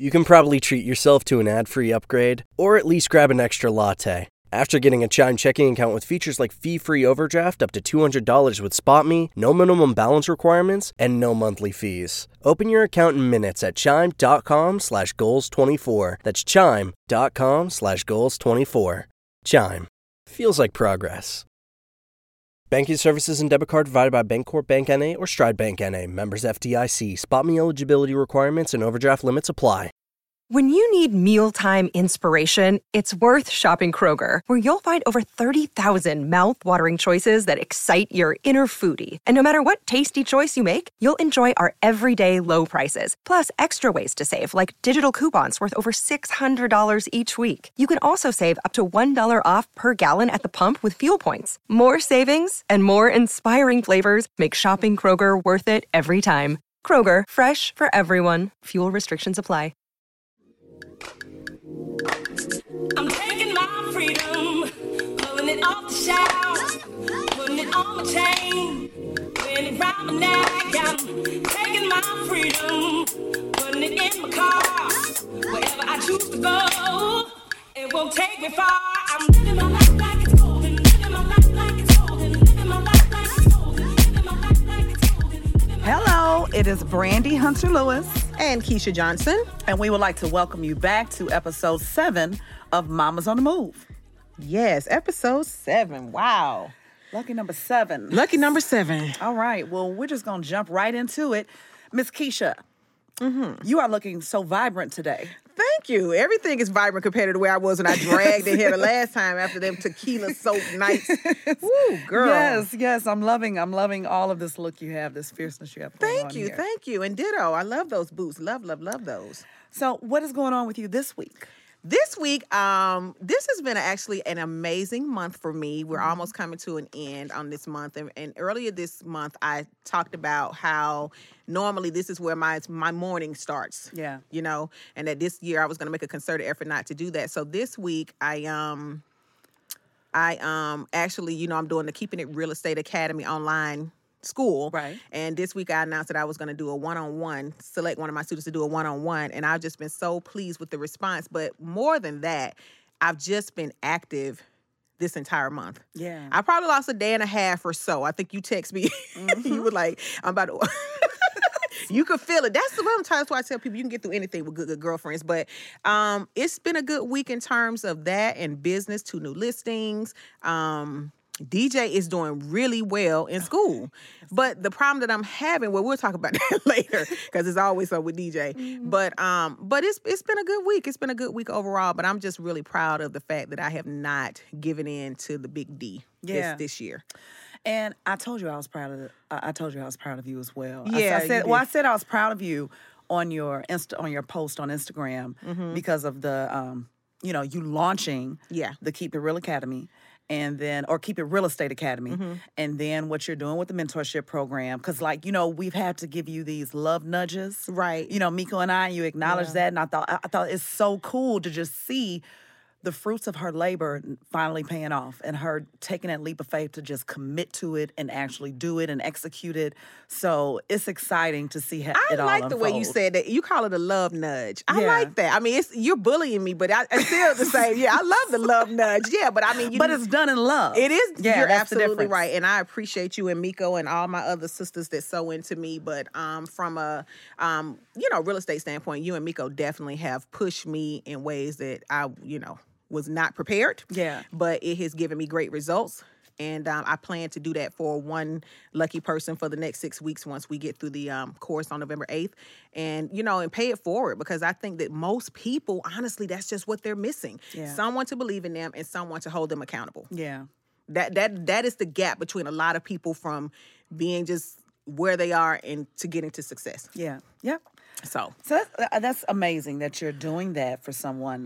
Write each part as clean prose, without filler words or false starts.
you can probably treat yourself to an ad-free upgrade, or at least grab an extra latte. After getting a Chime checking account with features like fee-free overdraft up to $200 with SpotMe, no minimum balance requirements, and no monthly fees. Open your account in minutes at chime.com/goals24. That's chime.com/goals24. Chime. Feels like progress. Banking services and debit card provided by Bancorp Bank N.A. or Stride Bank N.A. Members FDIC. SpotMe eligibility requirements and overdraft limits apply. When you need mealtime inspiration, it's worth shopping Kroger, where you'll find over 30,000 mouth-watering choices that excite your inner foodie. And no matter what tasty choice you make, you'll enjoy our everyday low prices, plus extra ways to save, like digital coupons worth over $600 each week. You can also save up to $1 off per gallon at the pump with fuel points. More savings and more inspiring flavors make shopping Kroger worth it every time. Kroger, fresh for everyone. Fuel restrictions apply. I'm taking my freedom, pulling it off the shelf, putting it on my chain, wearing it round my neck. I'm taking my freedom, putting it in my car, wherever I choose to go, it won't take me far. I'm living my life like it's golden, living my life like it's golden, living my life like it's golden, living my life like it's golden. Hello, it is Brandy Hunter-Lewis and Keisha Johnson, and we would like to welcome you back to episode 7 of Mamas on the Move. Yes, episode 7. Wow. Lucky number 7. Lucky number 7. All right, well, we're just going to jump right into it. Miss Keisha, you are looking so vibrant today. Thank you. Everything is vibrant compared to the way I was when I dragged it here the last time after them tequila soaked nights. Woo, girl. Yes. I'm loving all of this look you have, this fierceness you have going on here. Thank you. And ditto. I love those boots. Love those. So what is going on with you this week? This week, this has been actually an amazing month for me. We're almost coming to an end on this month. And earlier this month, I talked about how normally this is where my morning starts. Yeah. You know, and that this year I was going to make a concerted effort not to do that. So this week, I actually, you know, I'm doing the Keeping It Real Estate Academy online school. Right. And this week I announced that I was going to do a one-on-one, select one of my students to do a one-on-one. And I've just been so pleased with the response. But more than that, I've just been active this entire month. Yeah. I probably lost a day and a half or so. I think you text me. You were like, I'm about to... You could feel it. That's sometimes why I tell people you can get through anything with good girlfriends. But it's been a good week in terms of that and business, 2 new listings. DJ is doing really well in school. But the problem that I'm having, well, we'll talk about that later because it's always so with DJ. But it's been a good week. It's been a good week overall. But I'm just really proud of the fact that I have not given in to the big D this year. And I told you I was proud of. I told you I was proud of you as well. Yeah, I said I was proud of you on your post on Instagram because of the you launching the Keep It Real Academy. And then, or Keep It Real Estate Academy. And then what you're doing with the mentorship program. Because, we've had to give you these love nudges. Right. You know, Miko and I, you acknowledged that. And I thought it's so cool to just see the fruits of her labor finally paying off and her taking that leap of faith to just commit to it and actually do it and execute it. So it's exciting to see how it all I like the way you said that. You call it a love nudge. I like that. I mean, you're bullying me, but I still the same. Yeah, I love the love nudge. Yeah, but I mean, but it's done in love. It is. Yeah, you're that's absolutely right, and I appreciate you and Miko and all my other sisters that sew into me. But from a real estate standpoint, you and Miko definitely have pushed me in ways that I was not prepared. Yeah. But it has given me great results. And I plan to do that for one lucky person for the next 6 weeks once we get through the course on November 8th. And, and pay it forward because I think that most people, honestly, that's just what they're missing. Yeah. Someone to believe in them and someone to hold them accountable. Yeah. That is the gap between a lot of people from being just where they are and to getting to success. Yeah. Yep. So that's amazing that you're doing that for someone.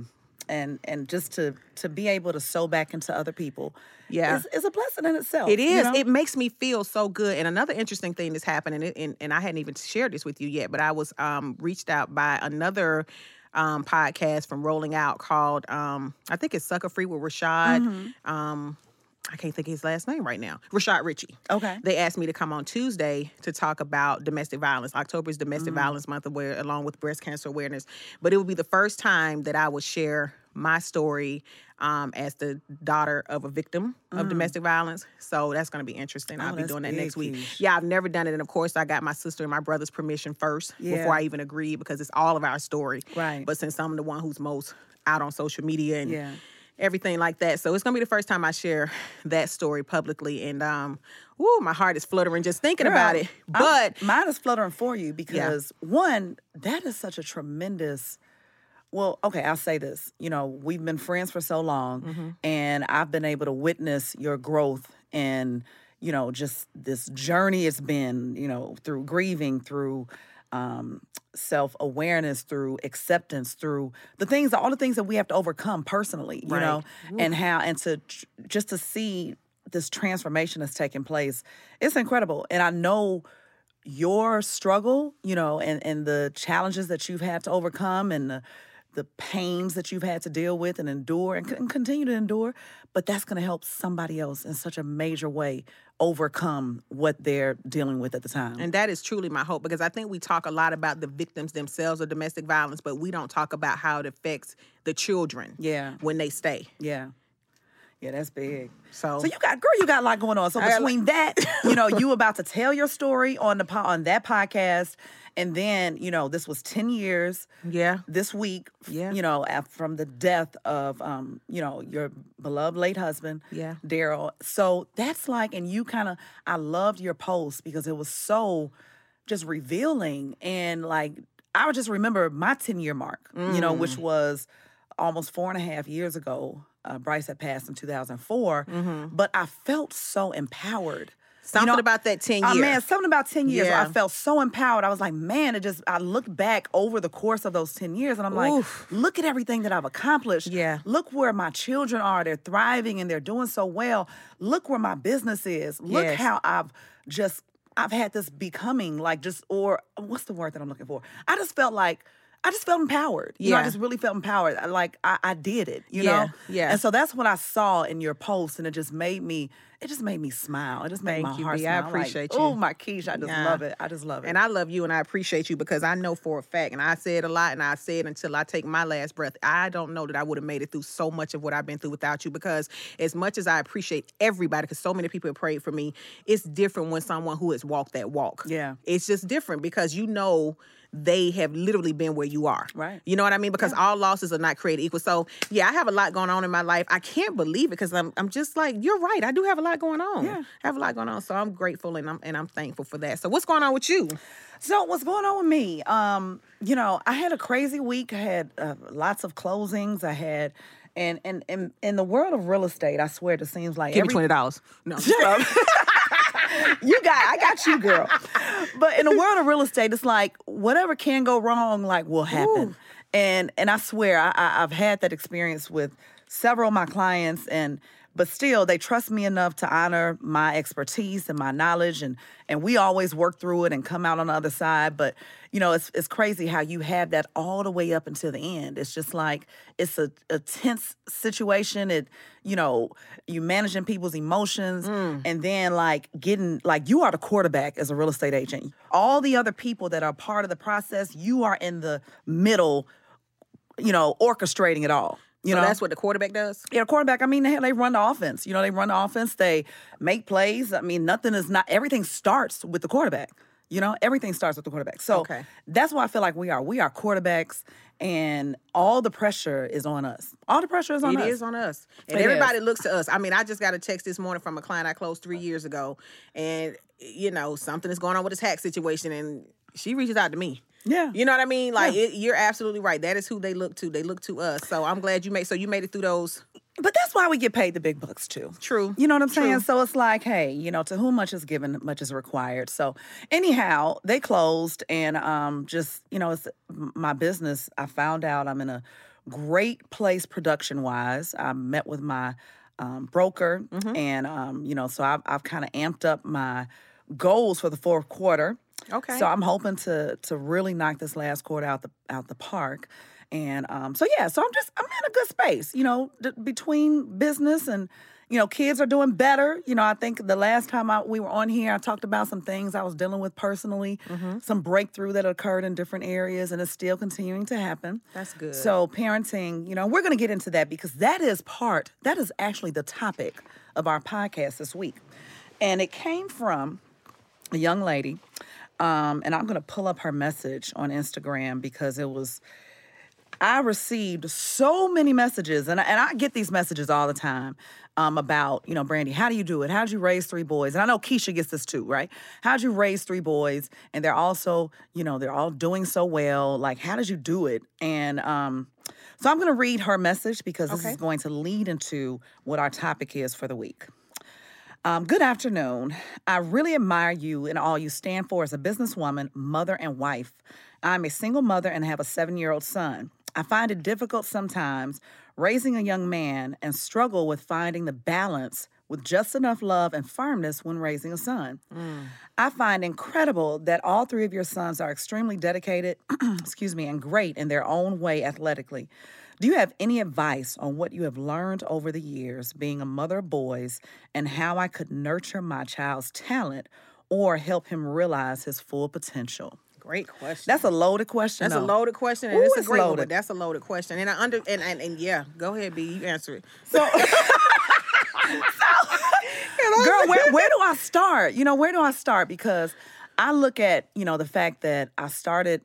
And just to be able to sow back into other people is a blessing in itself. It is. It makes me feel so good. And another interesting thing that's happening, and I hadn't even shared this with you yet, but I was reached out by another podcast from Rolling Out called, I think it's Sucker Free with Rashad. I can't think of his last name right now. Rashad Ritchie. Okay. They asked me to come on Tuesday to talk about domestic violence. October is Domestic Violence Month, along with breast cancer awareness. But it would be the first time that I would share my story as the daughter of a victim of domestic violence. So that's going to be interesting. I'll be doing that next week. Keish. Yeah, I've never done it. And of course, I got my sister and my brother's permission first before I even agreed, because it's all of our story. Right. But since I'm the one who's most out on social media and everything like that. So it's going to be the first time I share that story publicly. And, my heart is fluttering just thinking about it. But mine is fluttering for you because, one, that is such a tremendous... Well, okay, I'll say this. You know, we've been friends for so long, and I've been able to witness your growth and, you know, just this journey it's been, you know, through grieving, through... self-awareness, through acceptance, through all the things that we have to overcome personally, you know, and just to see this transformation that's taking place. It's incredible. And I know your struggle, you know, and the challenges that you've had to overcome and the pains that you've had to deal with and endure and continue to endure, but that's going to help somebody else in such a major way overcome what they're dealing with at the time. And that is truly my hope, because I think we talk a lot about the victims themselves of domestic violence, but we don't talk about how it affects the children when they stay. Yeah, that's big. So you got a lot going on. So between that, you know, you about to tell your story on that podcast, and then, you know, this was 10 years. Yeah. This week. Yeah. You know, from the death of, you know, your beloved late husband. Yeah. Daryl. So that's like, and you I loved your post because it was so just revealing, and like I would just remember my 10-year mark. You know, which was almost 4.5 years ago. Bryce had passed in 2004, but I felt so empowered. Something about that 10 years. Man, something about 10 years. Yeah. I felt so empowered. I was like, man, I looked back over the course of those 10 years, and I'm like, look at everything that I've accomplished. Yeah. Look where my children are. They're thriving, and they're doing so well. Look where my business is. Look how I've had this becoming, or what's the word that I'm looking for? I just felt empowered. You know, I just really felt empowered. Like I did it, you know? Yeah. And so that's what I saw in your post, and it just made me smile. It just made my heart smile. I appreciate you. Oh, my Keish, I just love it. I just love it. And I love you, and I appreciate you, because I know for a fact, and I say it a lot, and I say it until I take my last breath, I don't know that I would have made it through so much of what I've been through without you, because as much as I appreciate everybody, because so many people have prayed for me, it's different when someone who has walked that walk. Yeah. It's just different, because you know they have literally been where you are. Right. You know what I mean? Because all losses are not created equal. So, I have a lot going on in my life. I can't believe it, because I'm just like, you're right. I do have a lot going on. Yeah. I have a lot going on. So I'm grateful and I'm thankful for that. So what's going on with you? So what's going on with me? You know, I had a crazy week. I had lots of closings. I had... And in the world of real estate, I swear it seems like... Give me $20. No. I got you, girl. But in the world of real estate, it's like whatever can go wrong, like, will happen. Ooh. And I swear, I've had that experience with several of my clients, but still, they trust me enough to honor my expertise and my knowledge, and we always work through it and come out on the other side. But, you know, it's crazy how you have that all the way up until the end. It's just like, it's a tense situation. You managing people's emotions, and then you are the quarterback as a real estate agent. All the other people that are part of the process, you are in the middle, you know, orchestrating it all. So that's what the quarterback does? Yeah, the quarterback, I mean, they run the offense. You know, they run the offense. They make plays. I mean, everything starts with the quarterback. You know, everything starts with the quarterback. So that's why I feel like we are quarterbacks, and all the pressure is on us. All the pressure is on us. It is on us. And everybody looks to us. I mean, I just got a text this morning from a client I closed 3 years ago, and, you know, something is going on with his tax situation, and she reaches out to me. Yeah. You know what I mean? Like, you're absolutely right. That is who they look to. They look to us. So I'm glad you made it through those. But that's why we get paid the big bucks, too. True. You know what I'm saying? So it's like, hey, you know, to whom much is given, much is required. So anyhow, they closed, and just, you know, it's my business. I found out I'm in a great place production-wise. I met with my broker, and, you know, so I've kind of amped up my goals for the fourth quarter. Okay. So I'm hoping to really knock this last quarter out the park. And so I'm in a good space, between business and, kids are doing better. I think the last time we were on here, I talked about some things I was dealing with personally, some breakthrough that occurred in different areas, and it's still continuing to happen. That's good. So parenting, we're going to get into that because that is actually the topic of our podcast this week. And it came from a young lady, and I'm going to pull up her message on Instagram because I received so many messages, and I get these messages all the time about, Brandy, how do you do it? How'd you raise 3 boys? And I know Keisha gets this too, right? How'd you raise 3 boys? And they're also, they're all doing so well. Like, how did you do it? And so I'm going to read her message because this is going to lead into what our topic is for the week. Good afternoon. I really admire you and all you stand for as a businesswoman, mother, and wife. I'm a single mother and have a 7-year-old son. I find it difficult sometimes raising a young man and struggle with finding the balance with just enough love and firmness when raising a son. I find incredible that all 3 of your sons are extremely dedicated, and great in their own way athletically. Do you have any advice on what you have learned over the years being a mother of boys and how I could nurture my child's talent or help him realize his full potential? Great question. That's a loaded question. That's though. a loaded question, and Ooh, it's a great one, loaded. but that's a loaded question. And and yeah, go ahead, B, you answer it. So, girl, where do I start? Where do I start? Because I look at, the fact that I started,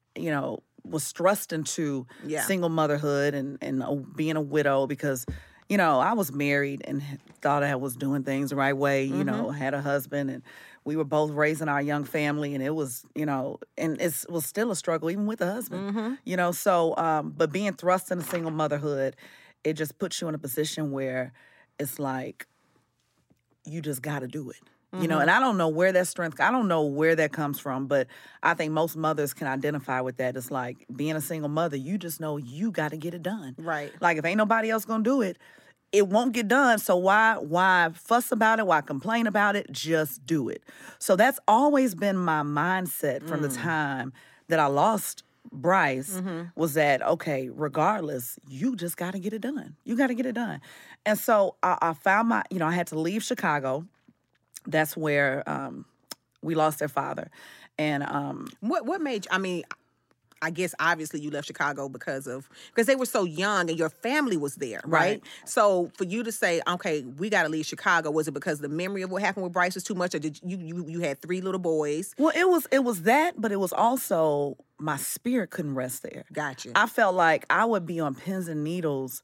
was thrust into single motherhood and being a widow because, I was married and thought I was doing things the right way, had a husband and we were both raising our young family and it was, and it was still a struggle even with the husband, but being thrust into single motherhood, it just puts you in a position where it's like, you just got to do it. And I don't know where that strength, I don't know where that comes from, but I think most mothers can identify with that. It's like being a single mother, you just know you got to get it done. Right. Like if ain't nobody else going to do it, it won't get done. So why fuss about it? Why complain about it? Just do it. So that's always been my mindset from the time that I lost Bryce was that, okay, regardless, you just got to get it done. You got to get it done. And so I found I had to leave Chicago. That's where we lost their father. And what made you, I guess obviously you left Chicago because they were so young and your family was there, right? So for you to say, okay, we got to leave Chicago, was it because the memory of what happened with Bryce was too much, or did you had 3 little boys? Well, it was that, but it was also my spirit couldn't rest there. Gotcha. I felt like I would be on pins and needles.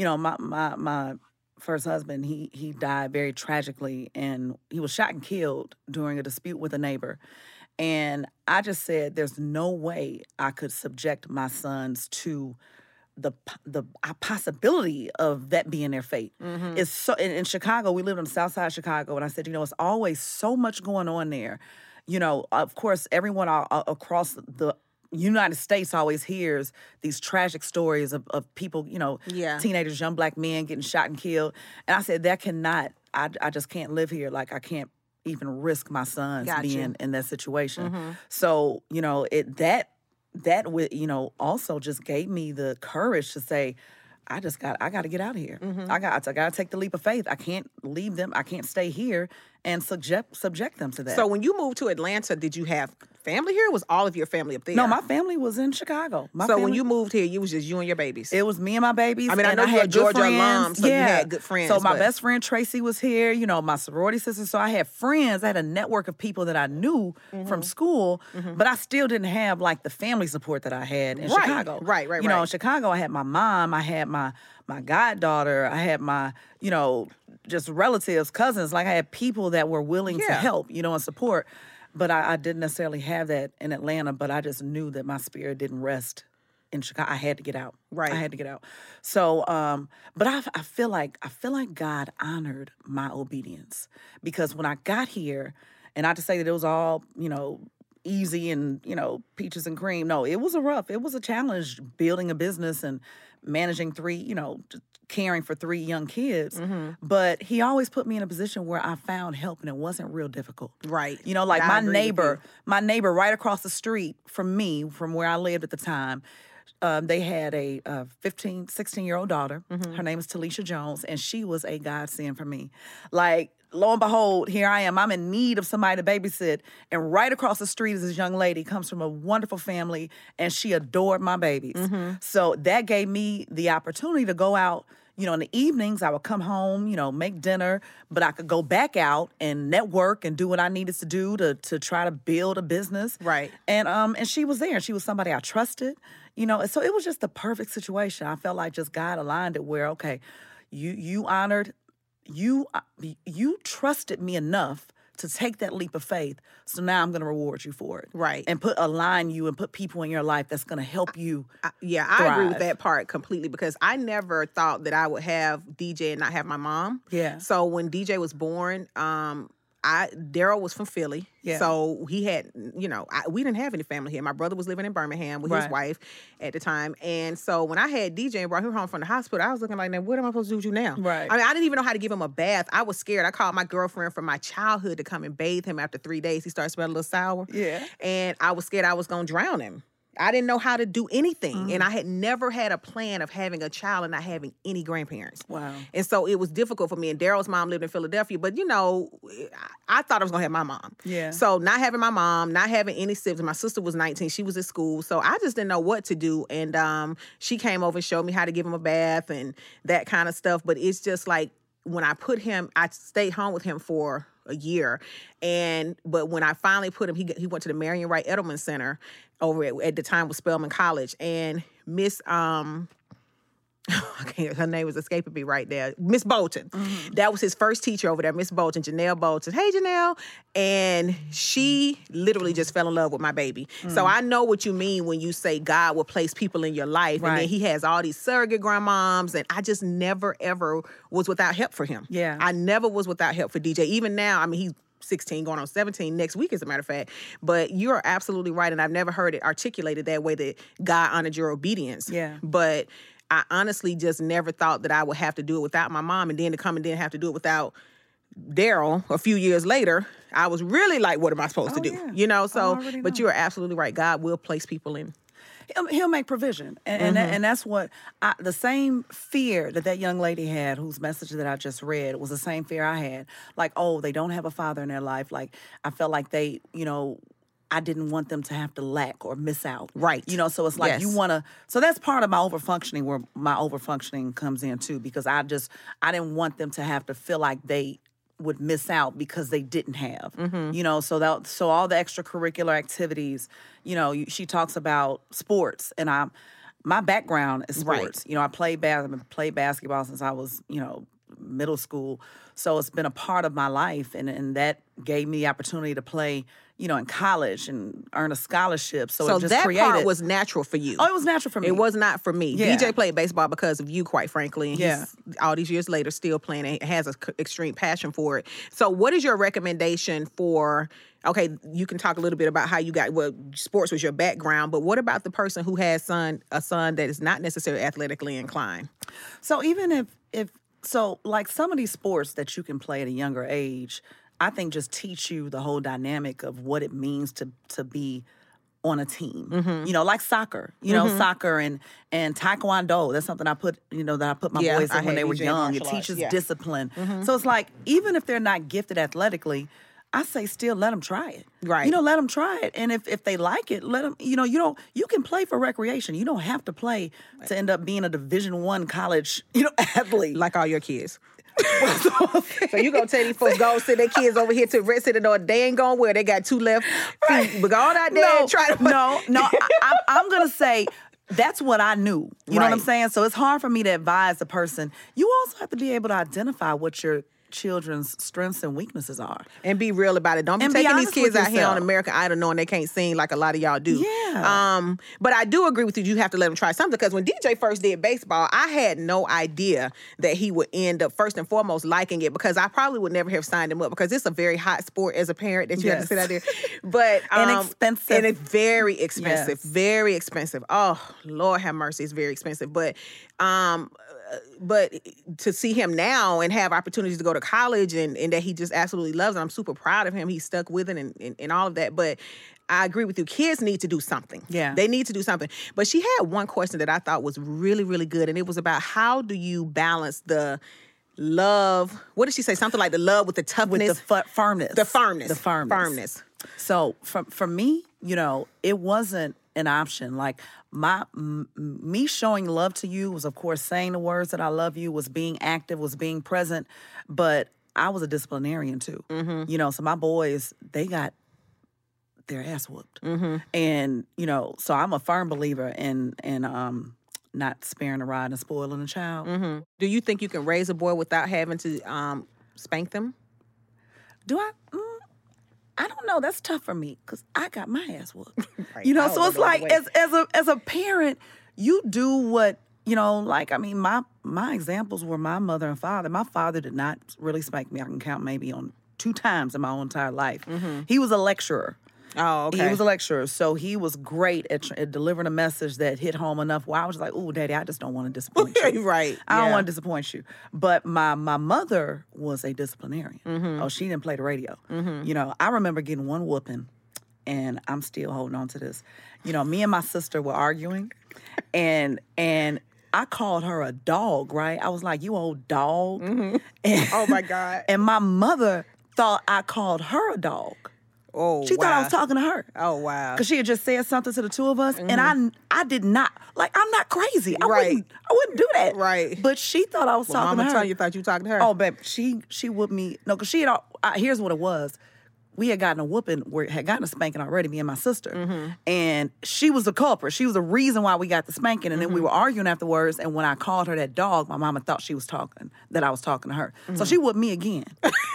My first husband, he died very tragically, and he was shot and killed during a dispute with a neighbor. And I just said, there's no way I could subject my sons to the possibility of that being their fate. It's so in Chicago, we lived on the south side of Chicago, and I said, it's always so much going on there. Of course, everyone across the United States always hears these tragic stories of people, teenagers, young black men getting shot and killed. And I said, I just can't live here. Like, I can't even risk my sons being in that situation. So, that also just gave me the courage to say, I got to get out of here. I got to take the leap of faith. I can't leave them. I can't stay here and subject them to that. So when you moved to Atlanta, did you have family here, or was all of your family up there? No, my family was in Chicago. When you moved here, it was just you and your babies? It was me and my babies. I know you were a Georgia alum, so you had good friends. So my best friend Tracy was here, my sorority sister. So I had friends. I had a network of people that I knew from school, but I still didn't have like the family support that I had in Chicago. Right. In Chicago, I had my mom, I had my goddaughter, I had my, just relatives, cousins. Like I had people that were willing to help, and support. But I didn't necessarily have that in Atlanta, but I just knew that my spirit didn't rest in Chicago. I had to get out. Right. I had to get out. So, but I feel like God honored my obedience, because when I got here, and not to say that it was all, easy and, peaches and cream. No, it was a challenge building a business and managing caring for 3 young kids. Mm-hmm. But he always put me in a position where I found help and it wasn't real difficult. Right. Like my neighbor right across the street from me, from where I lived at the time, they had a 16-year-old daughter. Mm-hmm. Her name is Talisha Jones, and she was a godsend for me. Like, lo and behold, here I am. I'm in need of somebody to babysit. And right across the street is this young lady, comes from a wonderful family, and she adored my babies. Mm-hmm. So that gave me the opportunity to go out. In the evenings, I would come home, make dinner, but I could go back out and network and do what I needed to do to try to build a business. Right. And she was there. She was somebody I trusted, and so it was just the perfect situation. I felt like just God aligned it where, okay, you honored, you trusted me enough to take that leap of faith. So now I'm going to reward you for it. Right. And align you and put people in your life that's going to help you. I agree with that part completely because I never thought that I would have DJ and not have my mom. Yeah. So when DJ was born, Daryl was from Philly. Yeah. So he had, we didn't have any family here. My brother was living in Birmingham with his wife at the time. And so when I had DJ and brought him home from the hospital, I was looking like, now what am I supposed to do with you now? Right. I mean, I didn't even know how to give him a bath. I was scared. I called my girlfriend from my childhood to come and bathe him after 3 days. He started smelling a little sour. Yeah. And I was scared I was going to drown him. I didn't know how to do anything. And I had never had a plan of having a child and not having any grandparents. Wow. And so it was difficult for me. And Daryl's mom lived in Philadelphia. But, I thought I was going to have my mom. Yeah. So not having my mom, not having any siblings. My sister was 19. She was at school. So I just didn't know what to do. And she came over and showed me how to give him a bath and that kind of stuff. But it's just like when I stayed home with him for a year. But when I finally put him, he went to the Marion Wright Edelman Center over at the time was Spelman College. And Miss, her name was escaping me right there, Miss Bolton. Mm-hmm. That was his first teacher over there, Miss Bolton, Janelle Bolton. Hey, Janelle. And she literally just fell in love with my baby. So I know what you mean when you say God will place people in your life. Right. And then he has all these surrogate grandmoms. And I just never, ever was without help for him. Yeah. I never was without help for DJ. Even now, I mean, he's 16 going on 17 next week, as a matter of fact. But you're absolutely right. And I've never heard it articulated that way, that God honored your obedience. Yeah. But I honestly just never thought that I would have to do it without my mom, and then to come and then have to do it without Daryl a few years later. I was really like, what am I supposed to do? Yeah. So, but you are absolutely right. God will place people in. He'll make provision. And that's what, the same fear that young lady had, whose message that I just read, was the same fear I had. Like, oh, they don't have a father in their life. Like, I felt like they, I didn't want them to have to lack or miss out. Right. So it's like you want to, so that's part of my overfunctioning, where my overfunctioning comes in too, because I didn't want them to have to feel like they would miss out because they didn't have, so all the extracurricular activities, she talks about sports, and my background is sports. Right. I played basketball since I was, middle school. So it's been a part of my life, and that gave me the opportunity to play, in college and earn a scholarship. So it just that created... part was natural for you. Oh, it was natural for me. It was not for me. Yeah. DJ played baseball because of you, quite frankly. And he's, all these years later, still playing and has an extreme passion for it. So what is your recommendation for... Okay, you can talk a little bit about how you got, sports was your background, but what about the person who has a son that is not necessarily athletically inclined? So even if like some of these sports that you can play at a younger age, I think just teach you the whole dynamic of what it means to be on a team. Mm-hmm. Like soccer, soccer and taekwondo. That's something I put my boys in when they were young. It teaches discipline. Mm-hmm. So it's like, even if they're not gifted athletically, I say still let them try it. Right. Let them try it. And if they like it, let them, you can play for recreation. You don't have to play to end up being a Division I college, athlete. Like all your kids. So you gonna tell these folks go send their kids over here to rest in the door. They ain't going where they got two left feet. But go on out there and try to... No, I'm gonna say... That's what I knew. You know what I'm saying? So it's hard for me to advise a person. You also have to be able to identify what you're children's strengths and weaknesses are. And be real about it. Don't be taking these kids out here on American Idol knowing they can't sing like a lot of y'all do. Yeah. But I do agree with you. You have to let them try something, because when DJ first did baseball, I had no idea that he would end up, first and foremost, liking it, because I probably would never have signed him up, because it's a very hot sport as a parent that you have to sit out there. But inexpensive. And it's very expensive. Yes. Very expensive. Oh, Lord have mercy, it's very expensive. But to see him now and have opportunities to go to college and that he just absolutely loves it, I'm super proud of him. He stuck with it and all of that. But I agree with you. Kids need to do something. Yeah. They need to do something. But she had one question that I thought was really, really good, and it was about how do you balance the love, what did she say? Something like the love with the toughness. With the firmness. The firmness. The firmness. So for me, it wasn't an option. Like me showing love to you was, of course, saying the words that I love you, was being active, was being present, but I was a disciplinarian too. Mm-hmm. So my boys, they got their ass whooped. Mm-hmm. And, so I'm a firm believer in not sparing a rod and spoiling a child. Mm-hmm. Do you think you can raise a boy without having to spank them? Do I? I don't know. That's tough for me because I got my ass whooped. Right. So it's like as a parent, you do what my examples were my mother and father. My father did not really spank me. I can count maybe on 2 times in my whole entire life. Mm-hmm. He was a lecturer. Oh, okay. He was a lecturer, so he was great at delivering a message that hit home enough where I was like, "Ooh, Daddy, I just don't want to disappoint you." Right. I don't want to disappoint you. But my mother was a disciplinarian. Mm-hmm. Oh, she didn't play the radio. Mm-hmm. I remember getting one whooping, and I'm still holding on to this. Me and my sister were arguing, and I called her a dog, right? I was like, "You old dog." Mm-hmm. Oh, my God. And my mother thought I called her a dog. Oh, she thought I was talking to her. Oh, wow. Because she had just said something to the two of us, and I did not. I'm not crazy. I wouldn't do that. Right. But she thought I was talking to her. Mama thought you were talking to her. Oh, babe, she whooped me. No, because she had, here's what it was. We had gotten a whooping, had gotten a spanking already, me and my sister. Mm-hmm. And she was the culprit. She was the reason why we got the spanking. And then we were arguing afterwards, and when I called her that dog, my mama thought that I was talking to her. Mm-hmm. So she whooped me again.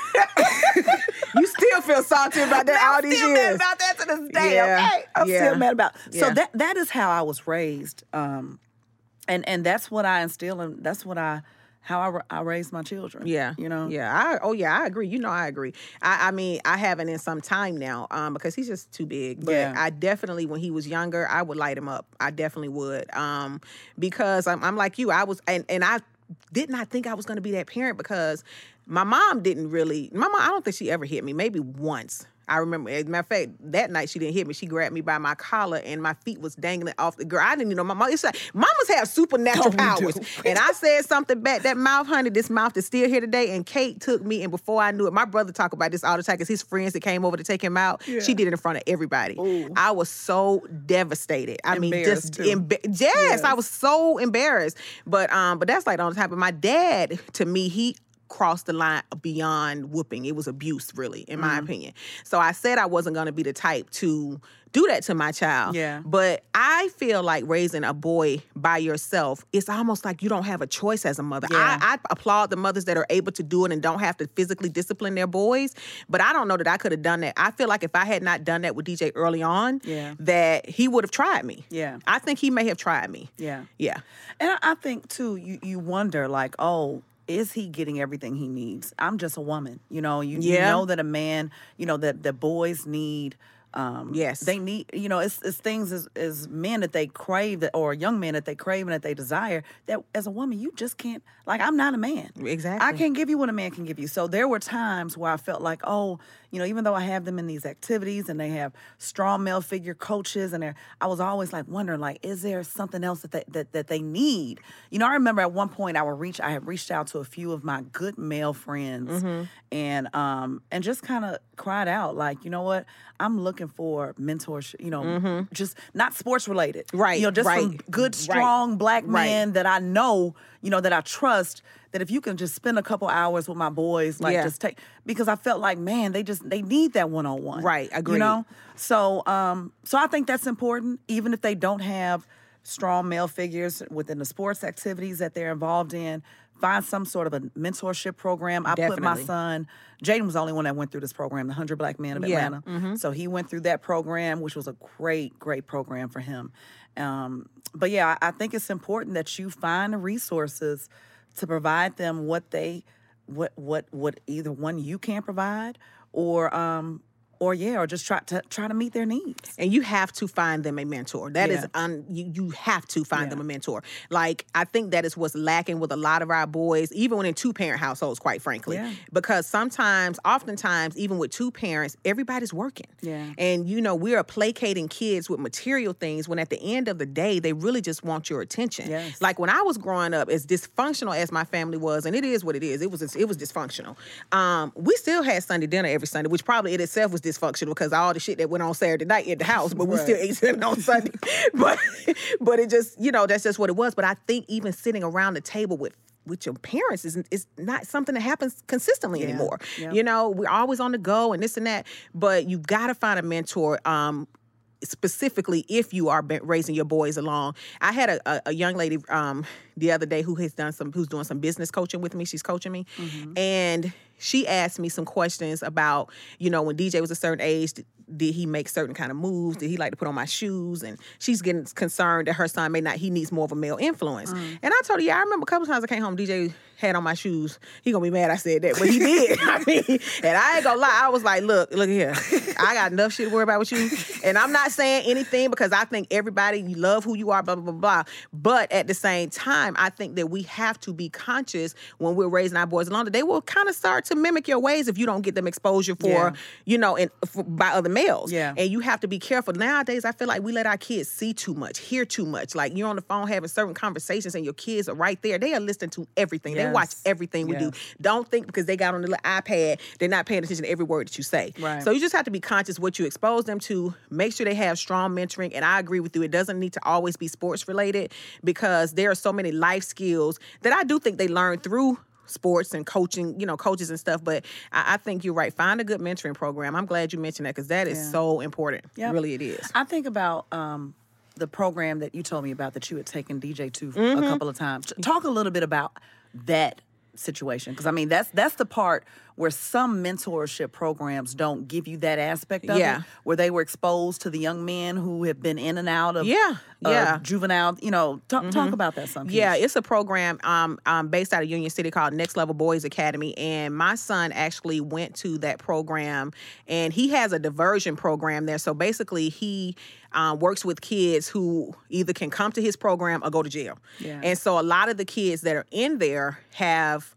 You still feel salty about that all these years. I'm still mad about that to this day, okay? I'm still mad about it. So that is how I was raised. And that's what I instill, and that's what how I raised my children. Yeah. Yeah. I agree. I agree. I mean, I haven't in some time now because he's just too big. But I definitely, when he was younger, I would light him up. I definitely would. Because I'm like you. I was, and I did not think I was going to be that parent because my mom, I don't think she ever hit me, maybe once. I remember, as a matter of fact, that night she didn't hit me. She grabbed me by my collar and my feet was dangling off the girl. I didn't my mom. It's like, mamas have supernatural powers. And I said something back. That mouth, honey, this mouth is still here today. And Kate took me, and before I knew it, my brother talk about this all the time because his friends that came over to take him out, she did it in front of everybody. Ooh. I was so devastated. I mean, just yes, I was so embarrassed. But that's like on the top of my dad. To me, he crossed the line beyond whooping. It was abuse, really, in my opinion. So I said I wasn't going to be the type to do that to my child. Yeah. But I feel like raising a boy by yourself, it's almost like you don't have a choice as a mother. Yeah. I applaud the mothers that are able to do it and don't have to physically discipline their boys. But I don't know that I could have done that. I feel like if I had not done that with DJ early on, that he would have tried me. Yeah. I think he may have tried me. Yeah. Yeah. And I think, too, you wonder, like, is he getting everything he needs? I'm just a woman. You know that a man, that boys need. Yes. They need, it's things as men that they crave, or young men that they crave and that they desire, that as a woman, you just can't, I'm not a man. Exactly. I can't give you what a man can give you. So there were times where I felt like, even though I have them in these activities and they have strong male figure coaches and I was always wondering, is there something else that they need? I remember at one point I had reached out to a few of my good male friends and just kind of cried out, you know what? I'm looking for mentorship, just not sports related. Right. Just from good, strong black men that I know, that I trust, that if you can just spend a couple hours with my boys, just take, because I felt like, man, they need that one-on-one. Right. Agreed. So I think that's important, even if they don't have strong male figures within the sports activities that they're involved in. Find some sort of a mentorship program. I put my son, Jaden was the only one that went through this program, the 100 Black Men of Atlanta. So he went through that program, which was a great, great program for him. But yeah, I think it's important that you find the resources to provide them what either one you can provide or just try to meet their needs. And you have to find them a mentor. That is you have to find them a mentor. Like, I think that is what's lacking with a lot of our boys, even when in two-parent households, quite frankly. Yeah. Because oftentimes, even with two parents, everybody's working. Yeah. And, we are placating kids with material things when at the end of the day, they really just want your attention. Yes. Like, when I was growing up, as dysfunctional as my family was, and it is what it is, it was dysfunctional. We still had Sunday dinner every Sunday, which probably in itself was dysfunctional because of all the shit that went on Saturday night in the house, but we still ate dinner on Sunday. but it just, that's just what it was. But I think even sitting around the table with your parents is not something that happens consistently anymore. Yep. We're always on the go and this and that, but you've got to find a mentor, specifically if you are raising your boys along. I had a young lady the other day who's doing some business coaching with me. She's coaching me. And she asked me some questions about, when DJ was a certain age, did he make certain kind of moves? Did he like to put on my shoes? And she's getting concerned that her son he needs more of a male influence. And I told her, I remember a couple times I came home, DJ had on my shoes. He gonna be mad I said that, but he did. And I ain't gonna lie, I was like, look here. I got enough shit to worry about with you. And I'm not saying anything because I think everybody, you love who you are, blah, blah, blah, blah. But at the same time, I think that we have to be conscious when we're raising our boys along that they will kind of start to mimic your ways if you don't get them exposure by other males. Yeah. And you have to be careful. Nowadays, I feel like we let our kids see too much, hear too much. Like, you're on the phone having certain conversations and your kids are right there. They are listening to everything. Yes. They watch everything we do. Don't think because they got on the little iPad, they're not paying attention to every word that you say. Right. So you just have to be conscious what you expose them to. Make sure they have strong mentoring. And I agree with you. It doesn't need to always be sports related because there are so many life skills that I do think they learn through sports and coaching, coaches and stuff. But I think you're right. Find a good mentoring program. I'm glad you mentioned that because that is so important. Yep. Really, it is. I think about the program that you told me about that you had taken DJ to a couple of times. Talk a little bit about that situation because that's the part where some mentorship programs don't give you that aspect of it, where they were exposed to the young men who have been in and out of juvenile, talk about that some. Yeah, it's a program based out of Union City called Next Level Boys Academy, and my son actually went to that program, and he has a diversion program there. So basically he works with kids who either can come to his program or go to jail. Yeah. And so a lot of the kids that are in there have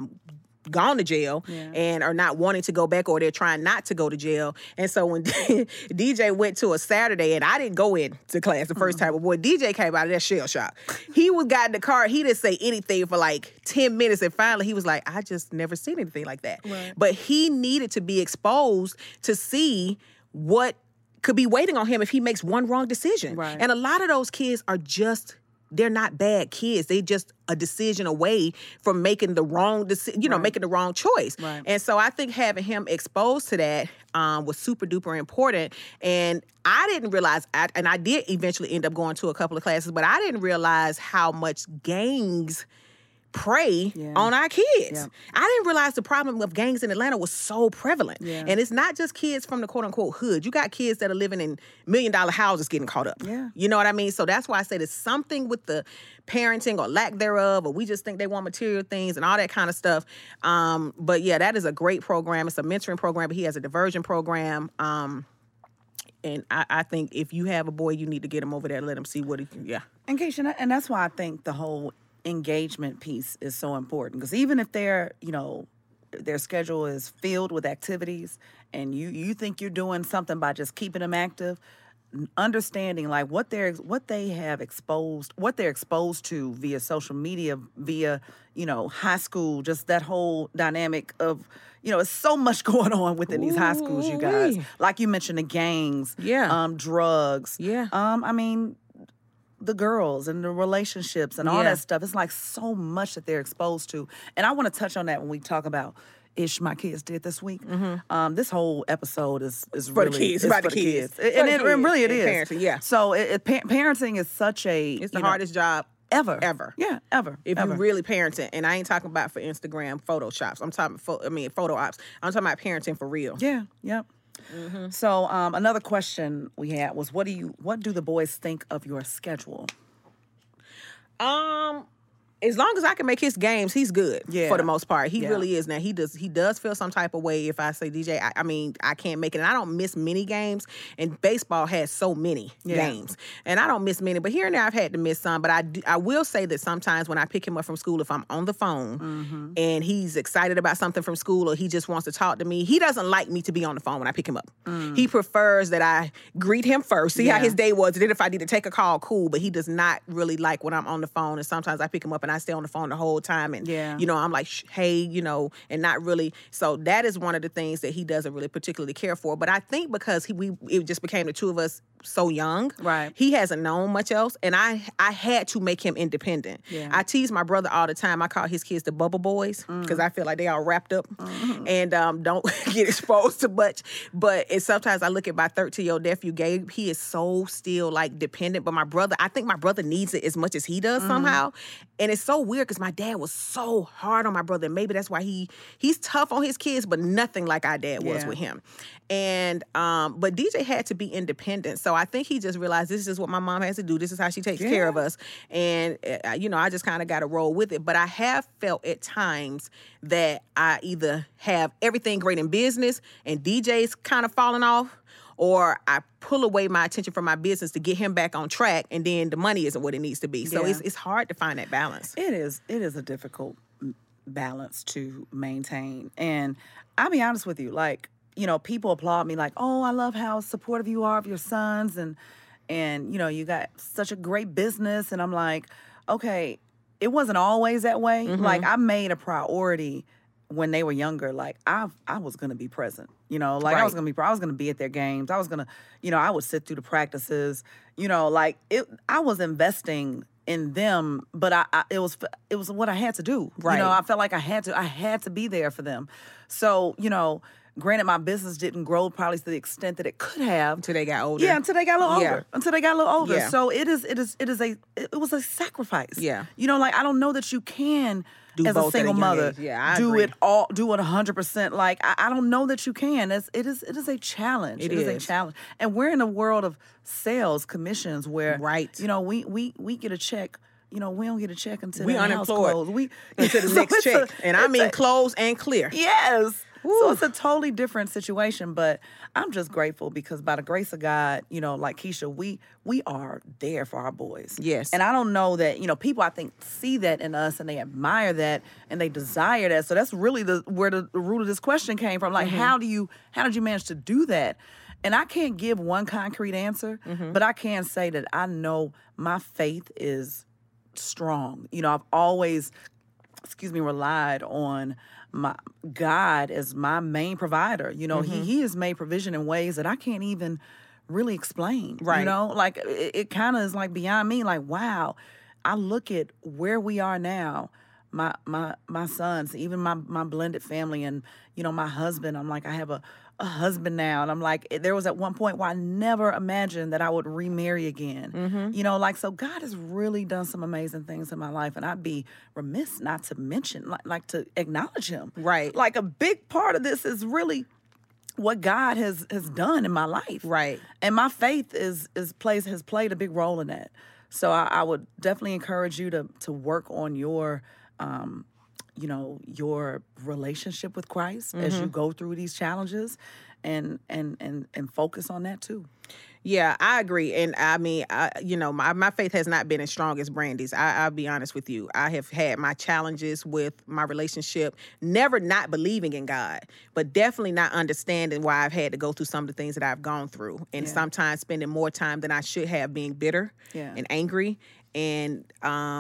gone to jail and are not wanting to go back, or they're trying not to go to jail. And so when DJ went to a Saturday, and I didn't go into class the first time, but boy, DJ came out of that shell shock. He got in the car, he didn't say anything for like 10 minutes, and finally he was like, I just never seen anything like that. Right. But he needed to be exposed to see what could be waiting on him if he makes one wrong decision. Right. And a lot of those kids are they're not bad kids. They just a decision away from making the wrong decision, making the wrong choice. Right. And so I think having him exposed to that was super duper important. And I didn't realize, and I did eventually end up going to a couple of classes, but I didn't realize how much gangs prey on our kids. Yeah. I didn't realize the problem of gangs in Atlanta was so prevalent. Yeah. And it's not just kids from the quote-unquote hood. You got kids that are living in $1 million houses getting caught up. Yeah. You know what I mean? So that's why I said it's something with the parenting or lack thereof, or we just think they want material things and all that kind of stuff. But yeah, that is a great program. It's a mentoring program, but he has a diversion program. And I think if you have a boy, you need to get him over there and let him see what he can, And Keisha, and that's why I think the whole engagement piece is so important, because even if their schedule is filled with activities and you think you're doing something by just keeping them active, understanding like what they're exposed to via social media, via high school, just that whole dynamic of it's so much going on within these high schools, you guys. Like you mentioned, the gangs, drugs, the girls and the relationships and all that stuff. It's like so much that they're exposed to. And I want to touch on that when we talk about, ish my kids did this week. This whole episode is for really the kids. it's About for the the kids. kids. And it really it is. Parenting, yeah. So parenting is such a It's the hardest job ever. Yeah, ever. If ever. you really parenting, and I ain't talking about for Instagram Photoshops. I'm talking photo ops. I'm talking about parenting for real. Yeah, yep. So another question we had was, what do the boys think of your schedule? As long as I can make his games, he's good for the most part. He Yeah. really is. Now he does feel some type of way if I say, DJ, I can't make it. And I don't miss many games. And baseball has so many games. And I don't miss many. But here and there I've had to miss some. But I will say that sometimes when I pick him up from school, if I'm on the phone and he's excited about something from school or he just wants to talk to me, he doesn't like me to be on the phone when I pick him up. He prefers that I greet him first, see how his day was. And then if I need to take a call, cool. But he does not really like when I'm on the phone. And sometimes I pick him up and I stay on the phone the whole time, and I'm like, hey, and not really. So that is one of the things that he doesn't really particularly care for. But I think because it just became the two of us so young, right? He hasn't known much else, and I had to make him independent. Yeah. I tease my brother all the time. I call his kids the bubble boys because I feel like they all wrapped up and don't get exposed to much. But sometimes I look at my 13-year-old nephew Gabe. He is so still like dependent. But I think my brother needs it as much as he does somehow. And it's so weird because my dad was so hard on my brother. And maybe that's why he's tough on his kids, but nothing like our dad was with him. And but DJ had to be independent. So I think he just realized this is what my mom has to do. This is how she takes care of us. And, I just kind of got to roll with it. But I have felt at times that I either have everything great in business and DJ's kind of falling off, or I pull away my attention from my business to get him back on track, and then the money isn't what it needs to be. So it's hard to find that balance. It is a difficult balance to maintain. And I'll be honest with you, like, people applaud me like, oh, I love how supportive you are of your sons, and you got such a great business. And I'm like, okay, it wasn't always that way. Like, I made a priority when they were younger. Like, I was going to be present, I was going to be at their games. I was going to, I would sit through the practices, I was investing in them, but it was what I had to do. Right. I felt like I had to be there for them. So, granted, my business didn't grow probably to the extent that it could have. Until they got older. Yeah, until they got a little older. Yeah. So it was a sacrifice. Yeah. I don't know that you can, do as a single mother, I do agree. it 100%. Like, I don't know that you can. It is a challenge. It is a challenge. And we're in a world of sales commissions where, we get a check. We don't get a check until we the house closed. Until the next check. And I mean closed and clear. Yes. Woo. So it's a totally different situation, but I'm just grateful because by the grace of God, like Keisha, we are there for our boys. Yes. And I don't know that, people I think see that in us and they admire that and they desire that. So that's really where the root of this question came from. Like, how did you manage to do that? And I can't give one concrete answer, but I can say that I know my faith is strong. I've always, relied on my God as my main provider. He has made provision in ways that I can't even really explain. Right. Like it kind of is like beyond me. Like, wow, I look at where we are now. My sons, even my blended family, and my husband. I'm like, I have a husband now, and I'm like, there was at one point where I never imagined that I would remarry again. So God has really done some amazing things in my life, and I'd be remiss not to mention, like to acknowledge Him. Right. Like a big part of this is really what God has done in my life. Right. And my faith has played a big role in that. So I would definitely encourage you to work on your your relationship with Christ as you go through these challenges, and focus on that too. Yeah, I agree. And I mean, my faith has not been as strong as Brandy's. I'll be honest with you. I have had my challenges with my relationship, never not believing in God, but definitely not understanding why I've had to go through some of the things that I've gone through. And sometimes spending more time than I should have being bitter and angry. And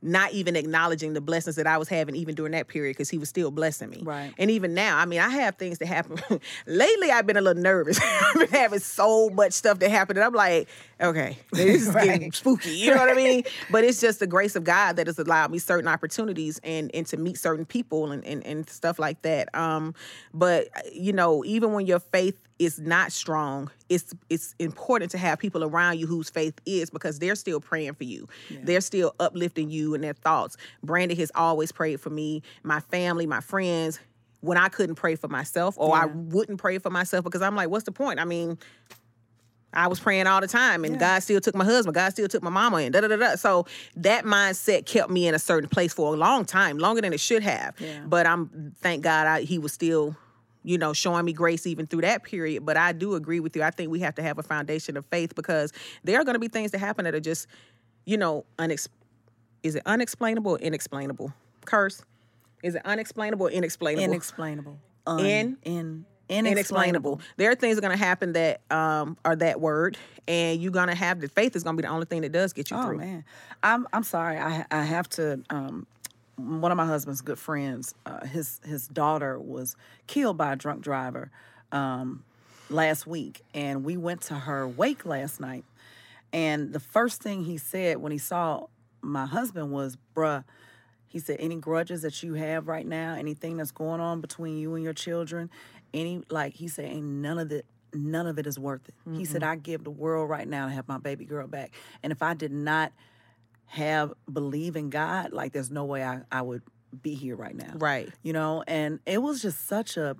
not even acknowledging the blessings that I was having even during that period because he was still blessing me. Right. And even now, I mean, I have things that happen. Lately, I've been a little nervous. I've been having so much stuff that happened and I'm like, okay, this is getting spooky. You know what I mean? But it's just the grace of God that has allowed me certain opportunities and to meet certain people and stuff like that. But, you know, even when your faith is not strong, it's important to have people around you whose faith is because they're still praying for you. Yeah. They're still uplifting you and their thoughts. Brandon has always prayed for me, my family, my friends, when I couldn't pray for myself or I wouldn't pray for myself because I'm like, what's the point? I mean, I was praying all the time and God still took my husband. God still took my mama and da-da-da-da. So that mindset kept me in a certain place for a long time, longer than it should have. Yeah. But thank God he was still, you know, showing me grace even through that period. But I do agree with you. I think we have to have a foundation of faith because there are going to be things that happen that are just, you know, is it unexplainable or inexplainable? Curse. Is it unexplainable or inexplainable? Inexplainable. Inexplainable. There are things that are going to happen that are that word, and you're going to have the faith is going to be the only thing that does get you through. Oh man, I'm sorry. I have to. One of my husband's good friends, his daughter was killed by a drunk driver last week, and we went to her wake last night. And the first thing he said when he saw my husband was, "Bruh," he said, "any grudges that you have right now, anything that's going on between you and your children, he said, ain't none of it is worth it." Mm-hmm. He said, "I give the world right now to have my baby girl back. And if I did not believe in God, like there's no way I would be here right now." Right. You know, and it was just such a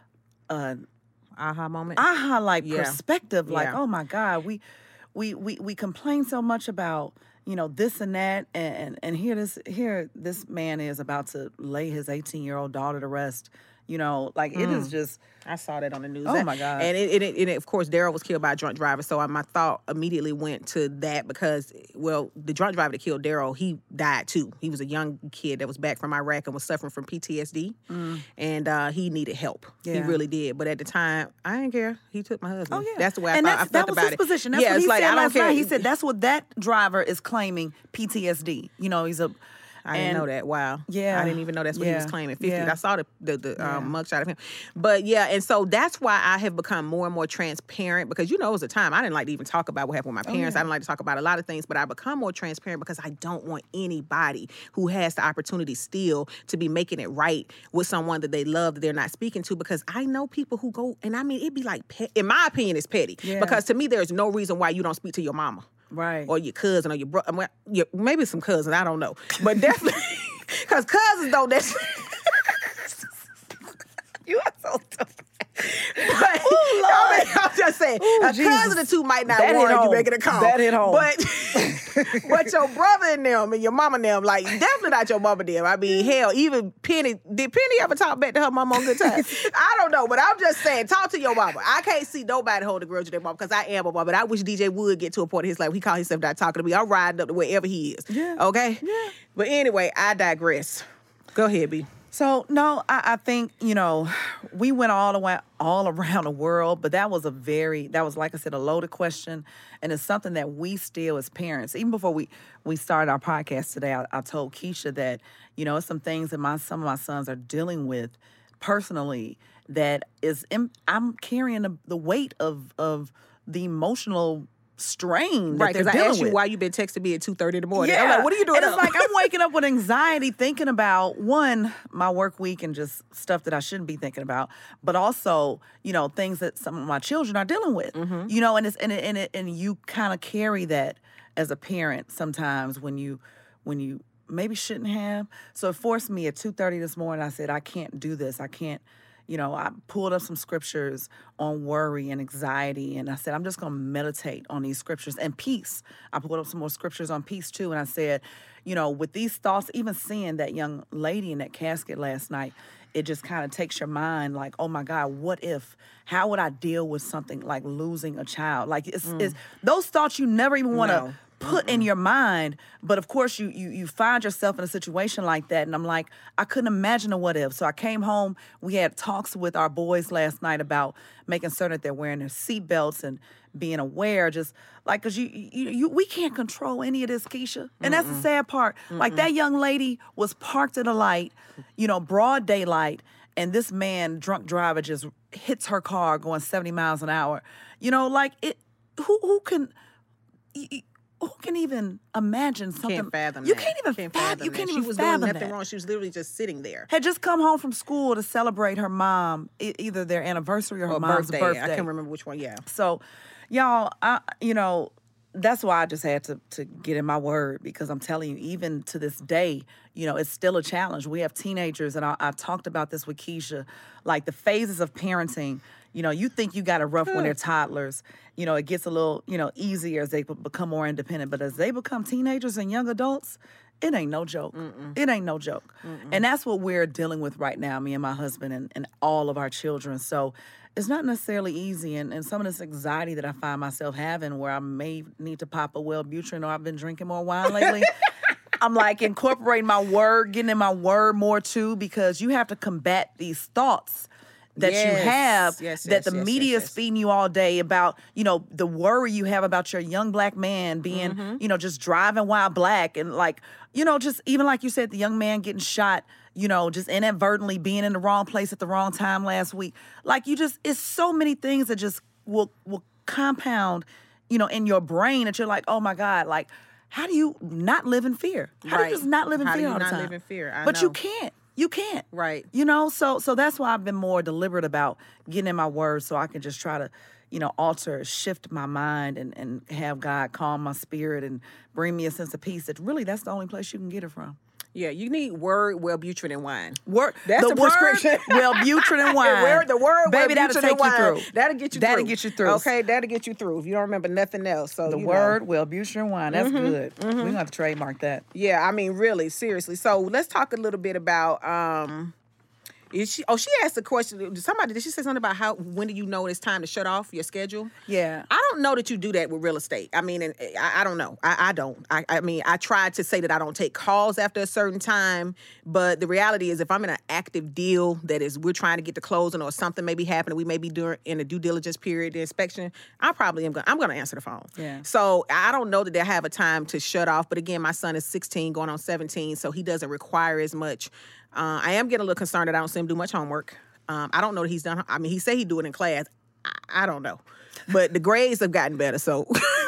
aha moment. Perspective. Like, oh my God, we complain so much about, you know, this and that, and here this man is about to lay his 18-year-old daughter to rest. You know, like it is just. I saw that on the news. Oh my God! And it of course, Daryl was killed by a drunk driver. So my thought immediately went to that because, well, the drunk driver that killed Daryl, he died too. He was a young kid that was back from Iraq and was suffering from PTSD, and he needed help. Yeah. He really did. But at the time, I didn't care. He took my husband. Oh yeah, that's the way I felt about it. That was his position. That's what he said last night. He said that's what that driver is claiming, PTSD. You know, he's a. I didn't know that. Wow. Yeah. I didn't even know that's what he was claiming. 50. Yeah. I saw the mugshot of him. But yeah, and so that's why I have become more and more transparent because, you know, it was a time I didn't like to even talk about what happened with my parents. I didn't like to talk about a lot of things, but I become more transparent because I don't want anybody who has the opportunity still to be making it right with someone that they love that they're not speaking to because I know people who go, and I mean, it'd be like, in my opinion, it's petty. Yeah. Because to me, there's no reason why you don't speak to your mama. Right. Or your cousin or your brother. Maybe some cousins, I don't know. But definitely, because cousins don't. You are so dumb. But, I'm just saying, a cousin or two might not warrant you making a call. That hit home. But your brother and them and your mama and them, like, definitely not your mama and them. I mean, hell, even Penny, did Penny ever talk back to her mama on Good Times? I don't know, but I'm just saying, talk to your mama. I can't see nobody hold a grudge to their mama because I am a mama, but I wish DJ would get to a point in his life where he called himself not talking to me. I'm riding up to wherever he is. Yeah. Okay? Yeah. But anyway, I digress. Go ahead, B. So, no, I think, you know, we went all around the world, but that was, like I said, a loaded question. And it's something that we still, as parents, even before we started our podcast today, I told Keisha that, you know, it's some things that some of my sons are dealing with personally that I'm carrying the weight of the emotional strain that they're dealing with. Right, because I asked you why you've been texting me at 2:30 in the morning. Yeah. I'm like, what are you doing? And it's like I'm waking up with anxiety thinking about, one, my work week and just stuff that I shouldn't be thinking about, but also, you know, things that some of my children are dealing with. Mm-hmm. You know, and you kind of carry that as a parent sometimes when you maybe shouldn't have. So it forced me at 2:30 this morning. I said, I can't do this. I can't. You know, I pulled up some scriptures on worry and anxiety, and I said, I'm just going to meditate on these scriptures and peace. I pulled up some more scriptures on peace, too, and I said, you know, with these thoughts, even seeing that young lady in that casket last night, it just kind of takes your mind like, oh, my God, what if? How would I deal with something like losing a child? Like, it's those thoughts you never even want to put in your mind. But of course, you find yourself in a situation like that. And I'm like, I couldn't imagine a what if. So I came home. We had talks with our boys last night about making certain that they're wearing their seatbelts and being aware, just like, because we can't control any of this, Keisha. And that's the sad part. Like, that young lady was parked at a light, broad daylight, and this man, drunk driver, just hits her car going 70 miles an hour. Like, who can even imagine something? Can't fathom you that. Can't even fathom. You can't even She was fathom doing nothing that. wrong. She was literally just sitting there. Had just come home from school to celebrate her mom, either their anniversary or her mom's birthday. I can't remember which one. Yeah. So, y'all, that's why I just had to get in my word, because I'm telling you, even to this day, it's still a challenge. We have teenagers, and I talked about this with Keisha, like the phases of parenting. You think you got it rough when they're toddlers. It gets a little, easier as they become more independent. But as they become teenagers and young adults, it ain't no joke. It ain't no joke. And that's what we're dealing with right now, me and my husband and all of our children. So it's not necessarily easy. And some of this anxiety that I find myself having, where I may need to pop a Wellbutrin, or I've been drinking more wine lately. I'm like incorporating my word, getting in my word more too, because you have to combat these thoughts that you have, that the media is feeding you all day about, the worry you have about your young black man being, just driving while black, and like, just even like you said, the young man getting shot, just inadvertently being in the wrong place at the wrong time last week. Like, it's so many things that just will compound, in your brain, that you're like, oh my God, like, how do you not live in fear? How do you just not live in fear all the time? How do you not live in fear? But you can't. You can't. Right. So that's why I've been more deliberate about getting in my word, so I can just try to, alter, shift my mind, and have God calm my spirit and bring me a sense of peace. That really, that's the only place you can get it from. Yeah, you need word, Wellbutrin, and wine. That's the prescription. Wellbutrin and wine. The word, baby, that'll take you through. That'll get you through. That'll get you through. Okay, that'll get you through if you don't remember nothing else. So the word, Wellbutrin and wine. That's good. We're gonna have to trademark that. Yeah, I mean, really, seriously. So let's talk a little bit about. She asked a question. Did she say something about when do you know it's time to shut off your schedule? Yeah. I don't know that you do that with real estate. I mean, and I don't know. I don't. I mean, I tried to say that I don't take calls after a certain time, but the reality is if I'm in an active deal that is we're trying to get to closing, or something may be happening, we may be in a due diligence period, the inspection, I'm going to answer the phone. Yeah. So I don't know that they have a time to shut off, but again, my son is 16 going on 17, so he doesn't require as much. I am getting a little concerned that I don't see him do much homework. I don't know that he's done. I mean, he say he do it in class. I don't know, but the grades have gotten better, so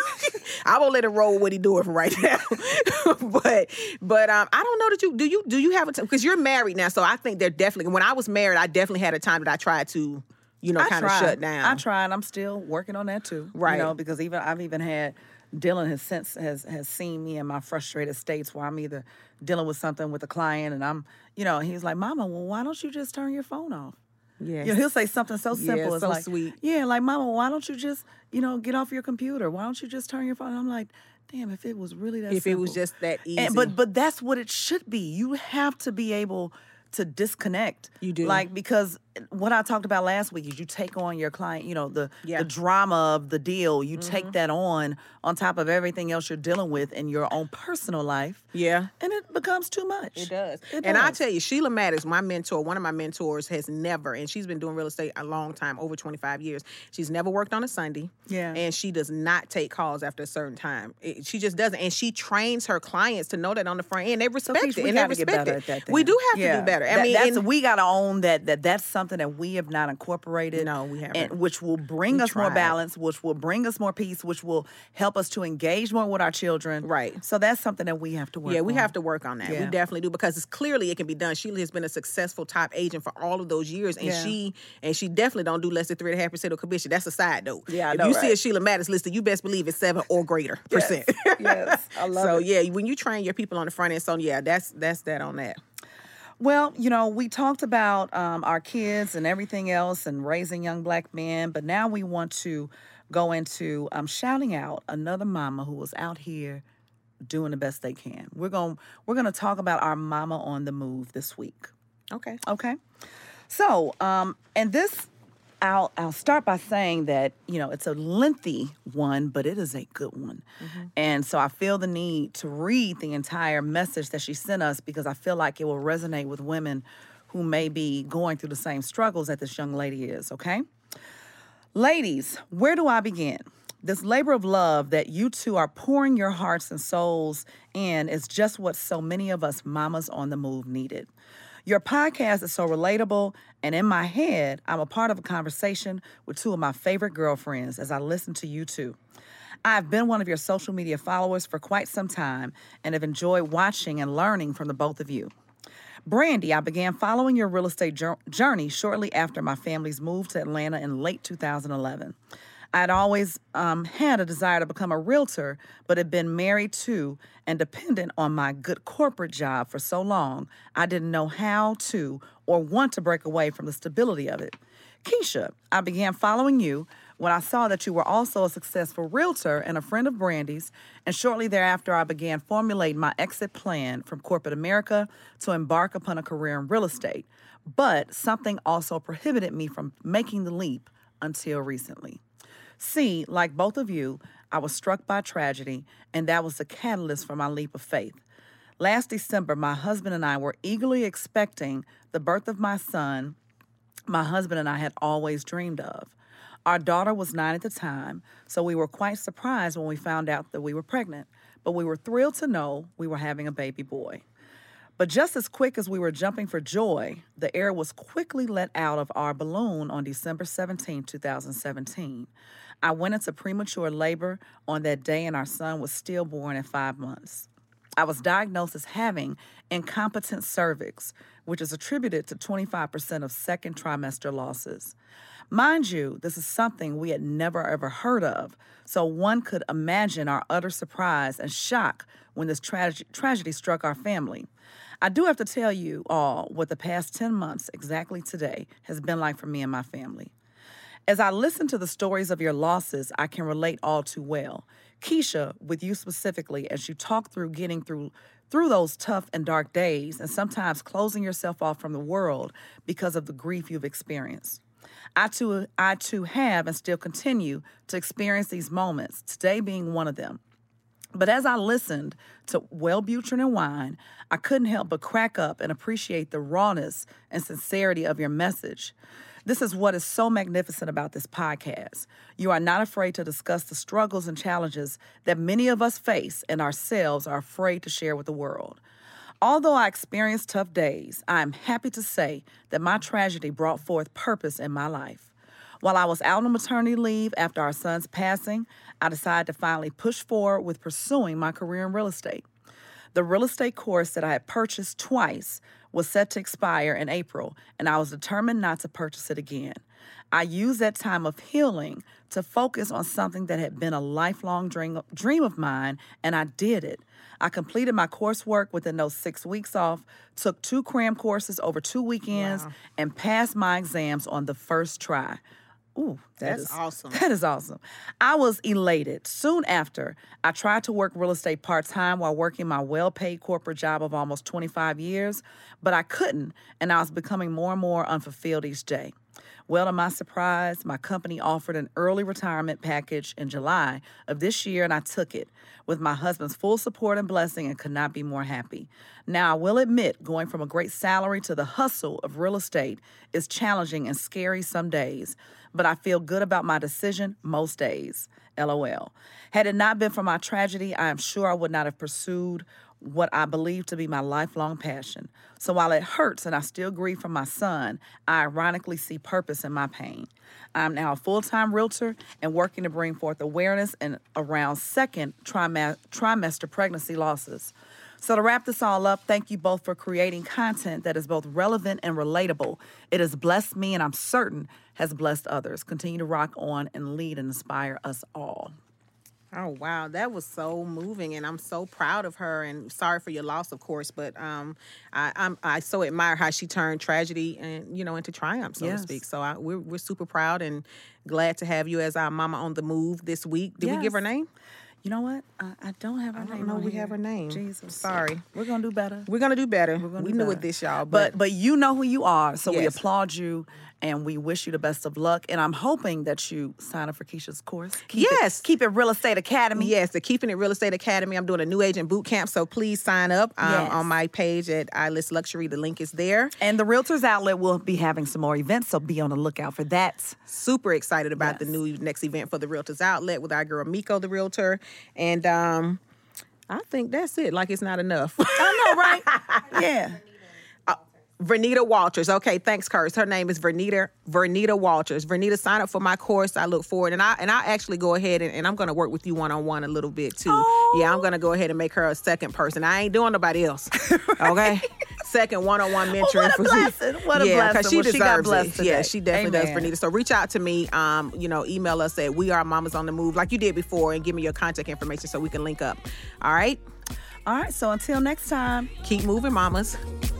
I won't let him roll with what he doing for right now. but I don't know that do you have a time, because you're married now, so I think they're definitely. When I was married, I definitely had a time that I tried to, kind of shut down. I tried. I'm still working on that too. Right. Because I've even had. Dylan has seen me in my frustrated states where I'm either dealing with something with a client, and I'm, he's like, Mama, well, why don't you just turn your phone off? Yes. He'll say something so simple. Yeah, it's so like, sweet. Yeah, like, Mama, why don't you just, get off your computer? Why don't you just turn your phone? And I'm like, damn, if it was really that simple. If it was just that easy. But that's what it should be. You have to be able to disconnect. You do. Like, because what I talked about last week is you take on your client, the drama of the deal. You take that on top of everything else you're dealing with in your own personal life. Yeah. And it becomes too much. It does. And I tell you, Sheila Maddox, my mentor, one of my mentors, has never, and she's been doing real estate a long time, over 25 years. She's never worked on a Sunday. Yeah. And she does not take calls after a certain time. She just doesn't. And she trains her clients to know that on the front end. They respect it. And they respect it. We do have to do better. We got to own that's something that we have not incorporated. No, we haven't. And which will bring us more balance, which will bring us more peace, which will help us to engage more with our children. Right. So that's something that we have to work on. Yeah, we have to work on that. Yeah. We definitely do, because it's clearly it can be done. Sheila has been a successful top agent for all of those years, and she definitely don't do less than 3.5% of commission. That's a side note. Yeah, I if know, you see a Sheila Maddox listed, you best believe it's 7 or greater percent. Yes, I love it. So yeah, when you train your people on the front end, so yeah, that's that on that. Well, we talked about our kids and everything else and raising young black men, but now we want to go into shouting out another mama who was out here doing the best they can. We're gonna talk about our mama on the move this week. Okay. Okay. So, and this, I'll start by saying that, it's a lengthy one, but it is a good one. And so I feel the need to read the entire message that she sent us because I feel like it will resonate with women who may be going through the same struggles that this young lady is, okay? Ladies, where do I begin? This labor of love that you two are pouring your hearts and souls in is just what so many of us mamas on the move needed. Your podcast is so relatable, and in my head, I'm a part of a conversation with two of my favorite girlfriends as I listen to you two. I've been one of your social media followers for quite some time and have enjoyed watching and learning from the both of you. Brandy, I began following your real estate journey shortly after my family's move to Atlanta in late 2011. I had always had a desire to become a realtor, but had been married to and dependent on my good corporate job for so long, I didn't know how to or want to break away from the stability of it. Keisha, I began following you when I saw that you were also a successful realtor and a friend of Brandy's, and shortly thereafter I began formulating my exit plan from corporate America to embark upon a career in real estate. But something also prohibited me from making the leap until recently. See, like both of you, I was struck by tragedy, and that was the catalyst for my leap of faith. Last December, my husband and I were eagerly expecting the birth of my son my husband and I had always dreamed of. Our daughter was 9 at the time, so we were quite surprised when we found out that we were pregnant, but we were thrilled to know we were having a baby boy. But just as quick as we were jumping for joy, the air was quickly let out of our balloon on December 17, 2017. I went into premature labor on that day, and our son was stillborn at 5 months. I was diagnosed as having incompetent cervix, which is attributed to 25% of second trimester losses. Mind you, this is something we had never ever heard of, so one could imagine our utter surprise and shock when this tragedy struck our family. I do have to tell you all what the past 10 months, exactly today, has been like for me and my family. As I listen to the stories of your losses, I can relate all too well. Keisha, with you specifically, as you talk through getting through those tough and dark days and sometimes closing yourself off from the world because of the grief you've experienced. I too have and still continue to experience these moments, today being one of them. But as I listened to Wellbutrin and Wine, I couldn't help but crack up and appreciate the rawness and sincerity of your message. This is what is so magnificent about this podcast. You are not afraid to discuss the struggles and challenges that many of us face and ourselves are afraid to share with the world. Although I experienced tough days, I am happy to say that my tragedy brought forth purpose in my life. While I was out on maternity leave after our son's passing, I decided to finally push forward with pursuing my career in real estate. The real estate course that I had purchased twice was set to expire in April, and I was determined not to purchase it again. I used that time of healing to focus on something that had been a lifelong dream of mine, and I did it. I completed my coursework within those 6 weeks off, took 2 cram courses over 2 weekends, and passed my exams on the first try. Ooh, that's awesome. That is awesome. I was elated. Soon after, I tried to work real estate part-time while working my well-paid corporate job of almost 25 years, but I couldn't, and I was becoming more and more unfulfilled each day. Well, to my surprise, my company offered an early retirement package in July of this year, and I took it with my husband's full support and blessing and could not be more happy. Now, I will admit, going from a great salary to the hustle of real estate is challenging and scary some days, but I feel good about my decision most days. LOL. Had it not been for my tragedy, I am sure I would not have pursued what I believe to be my lifelong passion. So while it hurts and I still grieve for my son, I ironically see purpose in my pain. I'm now a full-time realtor and working to bring forth awareness and around second trimester pregnancy losses. So to wrap this all up, thank you both for creating content that is both relevant and relatable. It has blessed me and I'm certain has blessed others. Continue to rock on and lead and inspire us all. Oh, wow. That was so moving, and I'm so proud of her, and sorry for your loss, of course, but I so admire how she turned tragedy and, into triumph, so to speak. So we're super proud and glad to have you as our mama on the move this week. Did we give her name? You know what? I don't have her name. I don't know we have her name. Jesus. Sorry. We're going to do better. We're going to do better. We knew it this, y'all. But you know who you are, so we applaud you. And we wish you the best of luck. And I'm hoping that you sign up for Keisha's course. Keep It Real Estate Academy. Yes, the Keeping It Real Estate Academy. I'm doing a new agent boot camp, so please sign up on my page at iList Luxury. The link is there. And the Realtors Outlet will be having some more events, so be on the lookout for that. Super excited about the new next event for the Realtors Outlet with our girl Miko, the realtor. And I think that's it. Like it's not enough. I know, right? Yeah. Vernita Walters. Okay, thanks, Curtis. Her name is Vernita Walters. Vernita, sign up for my course. I look forward. And I actually go ahead and I'm going to work with you one-on-one a little bit, too. Oh. Yeah, I'm going to go ahead and make her a second person. I ain't doing nobody else. Okay? Second one-on-one mentoring. What a blessing. What a blessing. Because she deserves it. Today. Yeah, she definitely does, Vernita. So reach out to me. Email us at wearemamasonthemove like you did before and give me your contact information so we can link up. All right? All right, so until next time. Keep moving, mamas.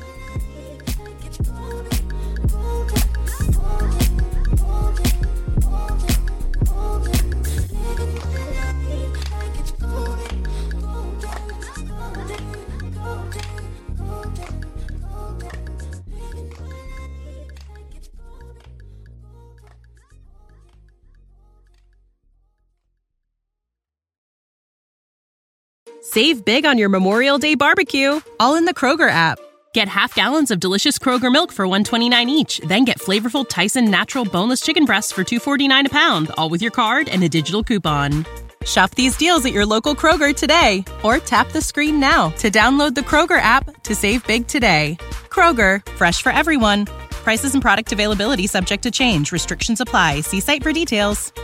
Save big on your Memorial Day barbecue, all in the Kroger app. Get half gallons of delicious Kroger milk for $1.29 each. Then get flavorful Tyson natural boneless chicken breasts for $2.49 a pound, all with your card and a digital coupon. Shop these deals at your local Kroger today, or tap the screen now to download the Kroger app to save big today. Kroger, fresh for everyone. Prices and product availability subject to change. Restrictions apply. See site for details.